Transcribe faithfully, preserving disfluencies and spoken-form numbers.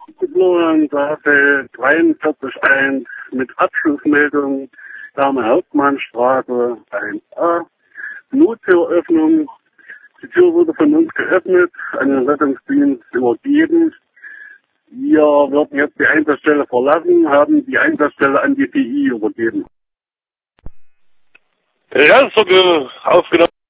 Florianstraße dreiundvierzig eins mit Abschlussmeldung Dame Hauptmannstraße eins a. Nottüröffnung. Die Tür wurde von uns geöffnet, an den Rettungsdienst übergeben. Wir werden jetzt die Einsatzstelle verlassen, haben die Einsatzstelle an die P I übergeben. Ja, ist so aufgenommen.